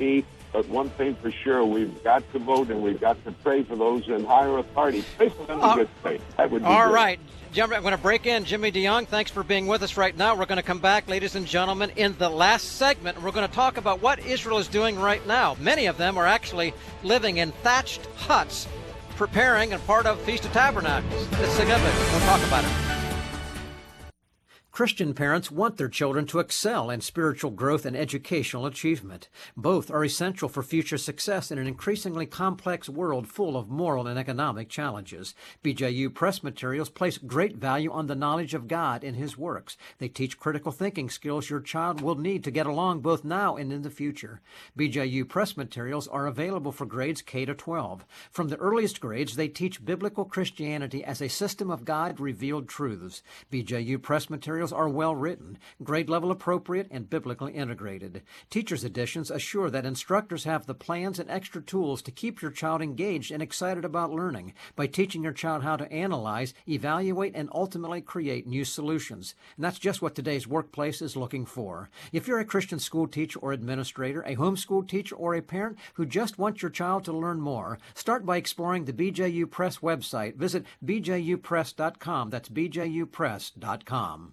But one thing for sure, we've got to vote and we've got to pray for those in higher authority. Pray for them in good faith. That would be all good. right. Jim, I'm going to break in. Jimmy DeYoung, thanks for being with us right now. We're going to come back, ladies and gentlemen, in the last segment, and we're going to talk about what Israel is doing right now. Many of them are actually living in thatched huts, preparing and part of Feast of Tabernacles. It's significant. We'll talk about it. Christian parents want their children to excel in spiritual growth and educational achievement. Both are essential for future success in an increasingly complex world full of moral and economic challenges. BJU Press materials place great value on the knowledge of God in His works. They teach critical thinking skills your child will need to get along both now and in the future. BJU Press materials are available for grades K to 12. From the earliest grades, they teach biblical Christianity as a system of God-revealed truths. BJU Press materials are well written, grade level appropriate, and biblically integrated. Teachers' editions assure that instructors have the plans and extra tools to keep your child engaged and excited about learning by teaching your child how to analyze, evaluate, and ultimately create new solutions. And that's just what today's workplace is looking for. If you're a Christian school teacher or administrator, a homeschool teacher, or a parent who just wants your child to learn more, start by exploring the BJU Press website. Visit bjupress.com. That's bjupress.com.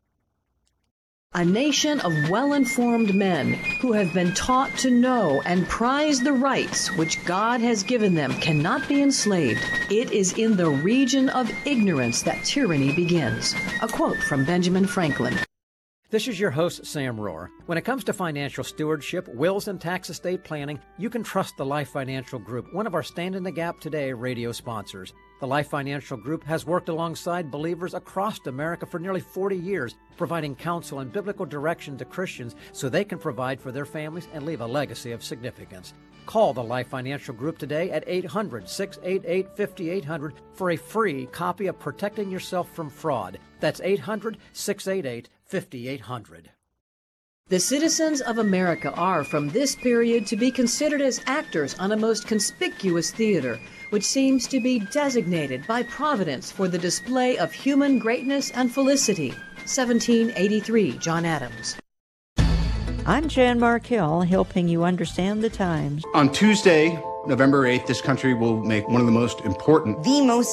A nation of well-informed men who have been taught to know and prize the rights which God has given them cannot be enslaved. It is in the region of ignorance that tyranny begins. A quote from Benjamin Franklin. This is your host, Sam Rohr. When it comes to financial stewardship, wills, and tax estate planning, you can trust the Life Financial Group, one of our Stand in the Gap Today radio sponsors. The Life Financial Group has worked alongside believers across America for nearly 40 years, providing counsel and biblical direction to Christians so they can provide for their families and leave a legacy of significance. Call the Life Financial Group today at 800-688-5800 for a free copy of Protecting Yourself from Fraud. That's 800-688-5800. The citizens of America are, from this period, to be considered as actors on a most conspicuous theater, which seems to be designated by Providence for the display of human greatness and felicity. 1783, John Adams. I'm Jan Markell, helping you understand the times. On Tuesday, November 8th, this country will make one of the most important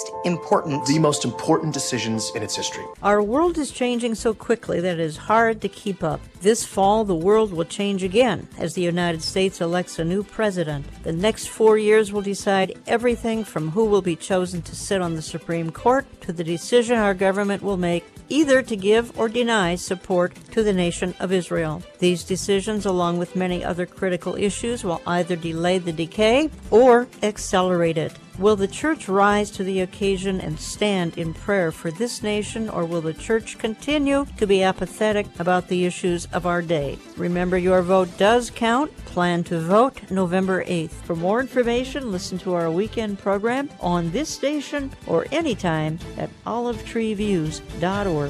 decisions in its history. Our world is changing so quickly that it is hard to keep up. This fall, the world will change again as the United States elects a new president. The next 4 years will decide everything from who will be chosen to sit on the Supreme Court to the decision our government will make either to give or deny support to the nation of Israel. These decisions, along with many other critical issues, will either delay the decay or accelerate it. Will the church rise to the occasion and stand in prayer for this nation, or will the church continue to be apathetic about the issues of our day? Remember, your vote does count. Plan to vote November 8th. For more information, listen to our weekend program on this station or anytime at olivetreeviews.org.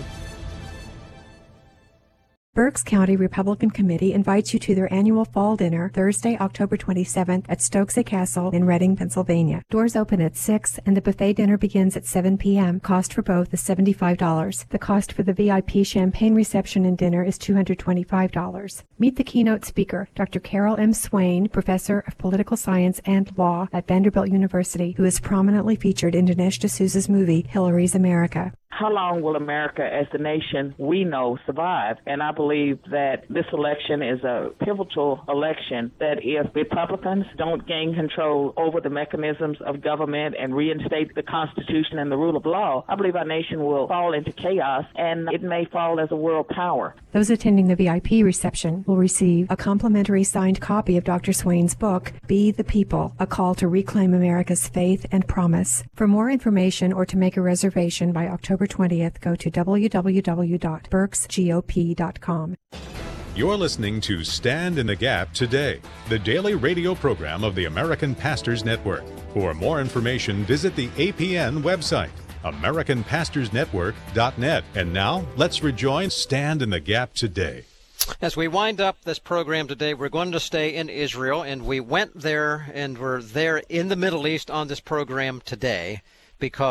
Berks County Republican Committee invites you to their annual fall dinner Thursday, October 27th at Stokesay Castle in Reading, Pennsylvania. Doors open at 6 and the buffet dinner begins at 7 p.m. Cost for both is $75. The cost for the VIP champagne reception and dinner is $225. Meet the keynote speaker, Dr. Carol M. Swain, Professor of Political Science and Law at Vanderbilt University, who is prominently featured in Dinesh D'Souza's movie Hillary's America. How long will America as the nation we know survive? And I believe that this election is a pivotal election, that if Republicans don't gain control over the mechanisms of government and reinstate the Constitution and the rule of law, I believe our nation will fall into chaos, and it may fall as a world power. Those attending the VIP reception will receive a complimentary signed copy of Dr. Swain's book, Be the People, A Call to Reclaim America's Faith and Promise. For more information or to make a reservation by October 20th, go to www.berksgop.com. You're listening to Stand in the Gap Today, the daily radio program of the American Pastors Network. For more information, visit the APN website, AmericanPastorsNetwork.net. And now, let's rejoin Stand in the Gap Today. As we wind up this program today, we're going to stay in Israel, and we went there and we're there in the Middle East on this program today because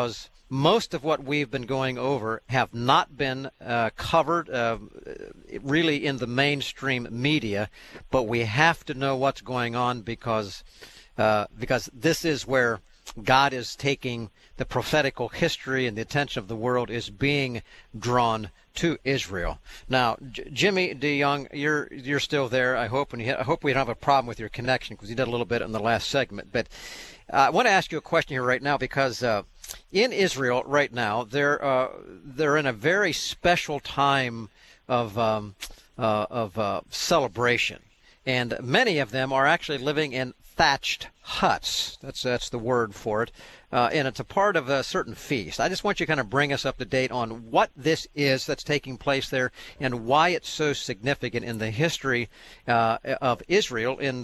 most of what we've been going over have not been covered really in the mainstream media, but we have to know what's going on because this is where God is taking the prophetical history, and the attention of the world is being drawn to Israel. Now, Jimmy DeYoung, you're still there. I hope we don't have a problem with your connection, because you did a little bit in the last segment. But I want to ask you a question here right now, because in Israel right now they're in a very special time of celebration, and many of them are actually living in thatched huts. That's the word for it, and it's a part of a certain feast. I just want you to kind of bring us up to date on what this is that's taking place there, and why it's so significant in the history of Israel in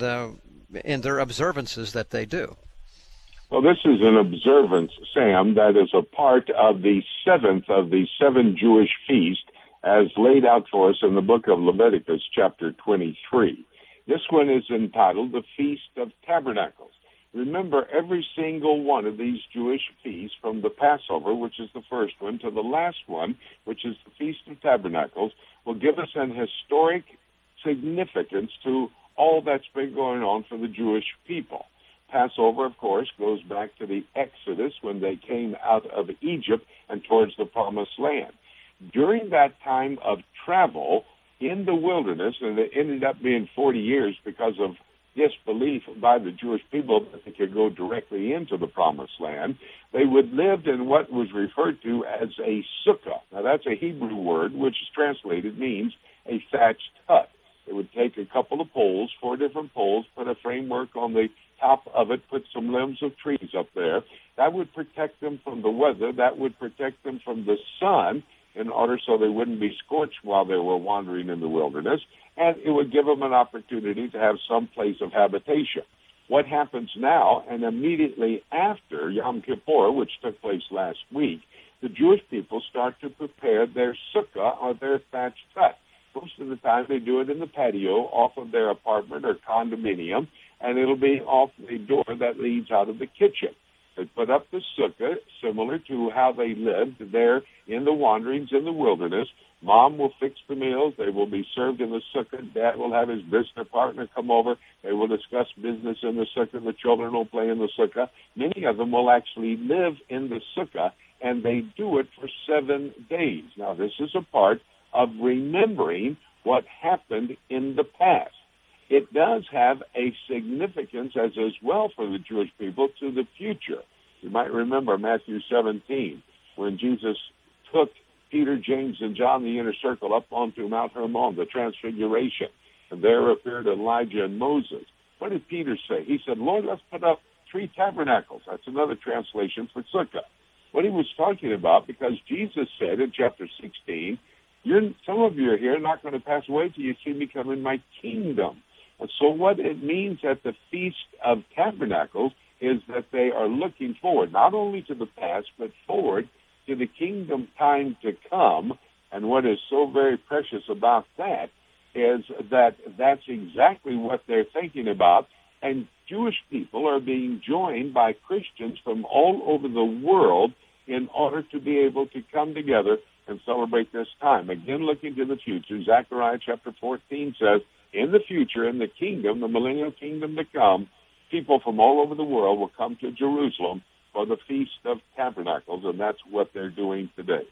their observances that they do. Well, this is an observance, Sam, that is a part of the seventh of the seven Jewish feasts as laid out for us in the book of Leviticus, chapter 23. This one is entitled the Feast of Tabernacles. Remember, every single one of these Jewish feasts, from the Passover, which is the first one, to the last one, which is the Feast of Tabernacles, will give us an historic significance to all that's been going on for the Jewish people. Passover, of course, goes back to the Exodus, when they came out of Egypt and towards the Promised Land. During that time of travel in the wilderness, and it ended up being 40 years because of disbelief by the Jewish people that they could go directly into the Promised Land, they would live in what was referred to as a sukkah. Now, that's a Hebrew word, which is translated means a thatched hut. They would take a couple of poles, 4 different poles, put a framework on the top of it, put some limbs of trees up there. That would protect them from the weather. That would protect them from the sun, in order so they wouldn't be scorched while they were wandering in the wilderness, and it would give them an opportunity to have some place of habitation. What happens now, and immediately after Yom Kippur, which took place last week, the Jewish people start to prepare their sukkah, or their thatched hut. Most of the time they do it in the patio off of their apartment or condominium, and it'll be off the door that leads out of the kitchen. They put up the sukkah, similar to how they lived there in the wanderings in the wilderness. Mom will fix the meals. They will be served in the sukkah. Dad will have his business partner come over. They will discuss business in the sukkah. The children will play in the sukkah. Many of them will actually live in the sukkah, and they do it for 7 days. Now, this is a part of remembering what happened in the past. It does have a significance as well for the Jewish people to the future. You might remember Matthew 17, when Jesus took Peter, James, and John, the inner circle, up onto Mount Hermon, the Transfiguration, and there appeared Elijah and Moses. What did Peter say? He said, Lord, let's put up 3 tabernacles. That's another translation for sukkah. What he was talking about, because Jesus said in chapter 16, some of you are here not going to pass away till you see me come in my kingdom. And so what it means at the Feast of Tabernacles is that they are looking forward, not only to the past, but forward to the kingdom time to come. And what is so very precious about that is that that's exactly what they're thinking about. And Jewish people are being joined by Christians from all over the world in order to be able to come together and celebrate this time. Again, looking to the future, Zechariah chapter 14 says, in the future, in the kingdom, the millennial kingdom to come, people from all over the world will come to Jerusalem for the Feast of Tabernacles, and that's what they're doing today.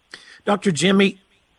Dr. Jimmy,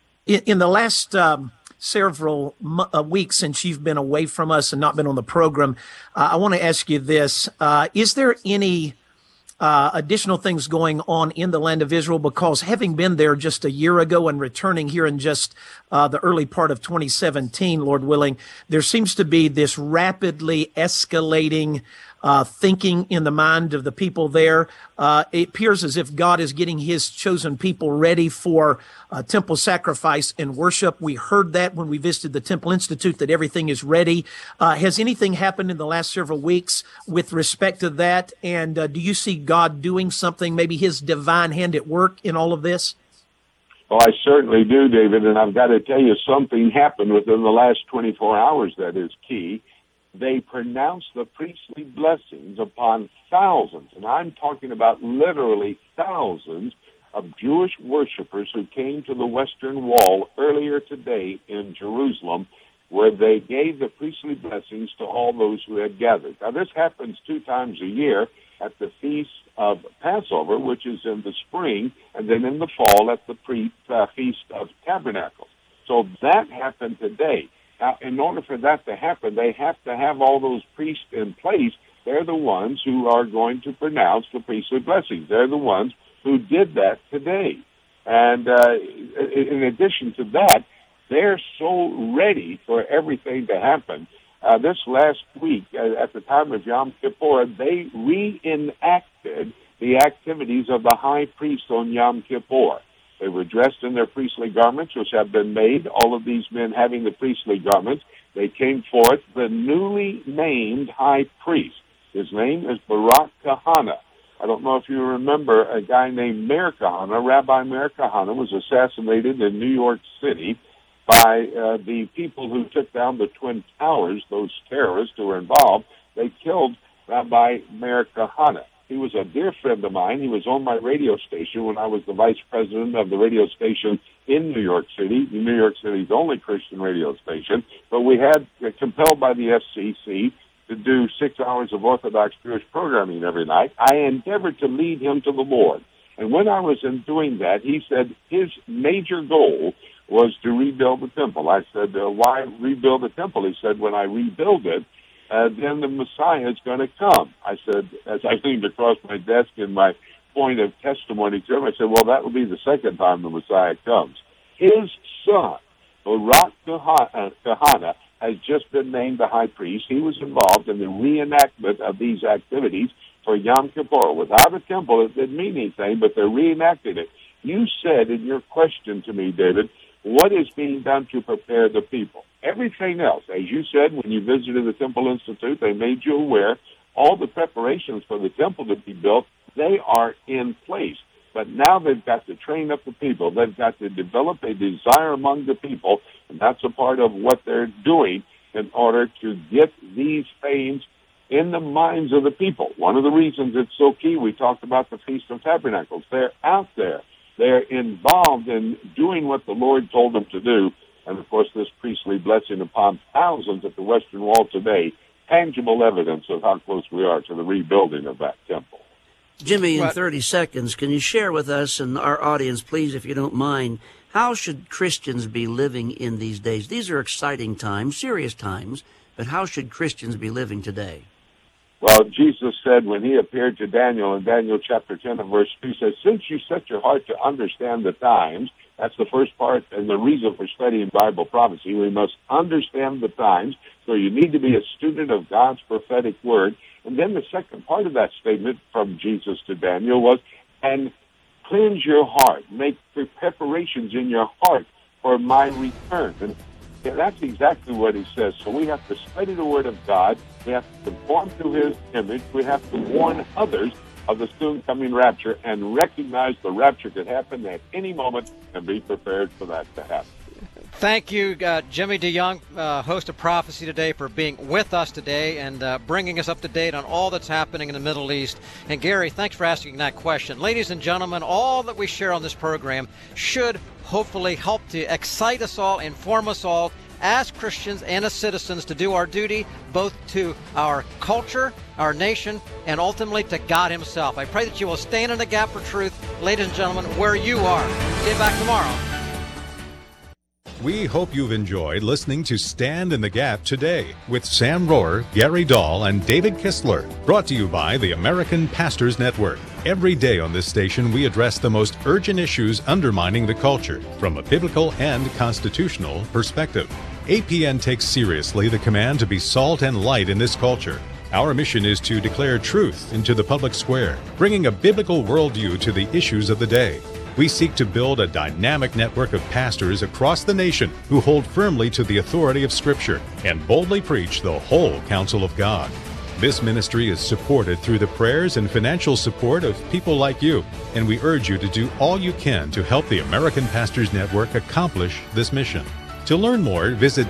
in the last several weeks since you've been away from us and not been on the program, I want to ask you this. Is there any additional things going on in the land of Israel? Because having been there just a year ago and returning here in just the early part of 2017, Lord willing, there seems to be this rapidly escalating thinking in the mind of the people there. It appears as if God is getting his chosen people ready for temple sacrifice and worship. We heard that when we visited the Temple Institute, that everything is ready. Has anything happened in the last several weeks with respect to that? And do you see God doing something, maybe his divine hand at work in all of this? Well, I certainly do, David, and I've got to tell you, something happened within the last 24 hours that is key. they pronounced the priestly blessings upon thousands, and I'm talking about literally thousands of Jewish worshipers who came to the Western Wall earlier today in Jerusalem, where they gave the priestly blessings to all those who had gathered. Now, this happens 2 times a year at the Feast of Passover, which is in the spring, and then in the fall at the Feast of Tabernacles. So that happened today. Now, in order for that to happen, they have to have all those priests in place. They're the ones who are going to pronounce the priestly blessings. They're the ones who did that today. And in addition to that, they're so ready for everything to happen. This last week, at the time of Yom Kippur, they reenacted the activities of the high priest on Yom Kippur. They were dressed in their priestly garments, which have been made, all of these men having the priestly garments. They came forth, the newly named high priest. His name is Barak Kahana. I don't know if you remember a guy named Meir Kahana. Rabbi Meir Kahana was assassinated in New York City by the people who took down the Twin Towers, those terrorists who were involved. They killed Rabbi Meir Kahana. He was a dear friend of mine. He was on my radio station when I was the vice president of the radio station in New York City, New York City's only Christian radio station. But we had, compelled by the FCC, to do 6 hours of Orthodox Jewish programming every night. I endeavored to lead him to the Lord. And when I was in doing that, he said his major goal was to rebuild the temple. I said, why rebuild the temple? He said, when I rebuild it, then the Messiah is going to come. I said, as I leaned across my desk in my point of testimony to him, I said, well, that will be the second time the Messiah comes. His son, Barak Kahana, has just been named the high priest. He was involved in the reenactment of these activities for Yom Kippur. Without a temple, it didn't mean anything, but they're reenacting it. You said in your question to me, David, what is being done to prepare the people? Everything else, as you said when you visited the Temple Institute, they made you aware, all the preparations for the temple to be built, they are in place. But now they've got to train up the people. They've got to develop a desire among the people, and that's a part of what they're doing in order to get these things in the minds of the people. One of the reasons it's so key, we talked about the Feast of Tabernacles. They're out there. They're involved in doing what the Lord told them to do. And, of course, this priestly blessing upon thousands at the Western Wall today, tangible evidence of how close we are to the rebuilding of that temple. Jimmy, in 30 seconds, can you share with us and our audience, please, if you don't mind, how should Christians be living in these days? These are exciting times, serious times, but how should Christians be living today? Well, Jesus said when he appeared to Daniel in Daniel chapter 10 and verse 2, he says, since you set your heart to understand the times, that's the first part and the reason for studying Bible prophecy. We must understand the times, so you need to be a student of God's prophetic word. And then the second part of that statement from Jesus to Daniel was, and cleanse your heart, make preparations in your heart for my return. And that's exactly what he says. So we have to study the Word of God. We have to conform to His image. We have to warn others of the soon coming rapture and recognize the rapture could happen at any moment and be prepared for that to happen. Thank you, Jimmy DeYoung, host of Prophecy Today, for being with us today and bringing us up to date on all that's happening in the Middle East. And Gary, thanks for asking that question. Ladies and gentlemen, all that we share on this program should hopefully help to excite us all, inform us all, as Christians and as citizens, to do our duty both to our culture, our nation, and ultimately to God Himself. I pray that you will stand in the gap for truth, ladies and gentlemen, where you are. See you back tomorrow. We hope you've enjoyed listening to Stand in the Gap today with Sam Rohrer, Gary Dahl, and David Kistler, brought to you by the American Pastors Network. Every day on this station, we address the most urgent issues undermining the culture from a biblical and constitutional perspective. APN takes seriously the command to be salt and light in this culture. Our mission is to declare truth into the public square, bringing a biblical worldview to the issues of the day. We seek to build a dynamic network of pastors across the nation who hold firmly to the authority of Scripture and boldly preach the whole counsel of God. This ministry is supported through the prayers and financial support of people like you, and we urge you to do all you can to help the American Pastors Network accomplish this mission. To learn more, visit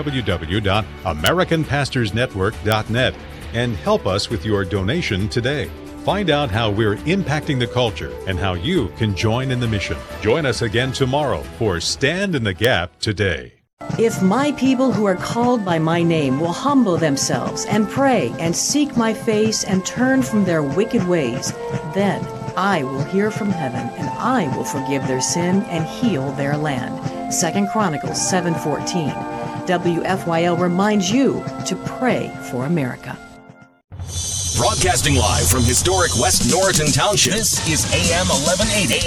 www.americanpastorsnetwork.net and help us with your donation today. Find out how we're impacting the culture and how you can join in the mission. Join us again tomorrow for Stand in the Gap Today. If my people who are called by my name will humble themselves and pray and seek my face and turn from their wicked ways, then I will hear from heaven and I will forgive their sin and heal their land. 2 Chronicles 7:14. WFYL reminds you to pray for America. Broadcasting live from historic West Norriton Township. This is AM 1180.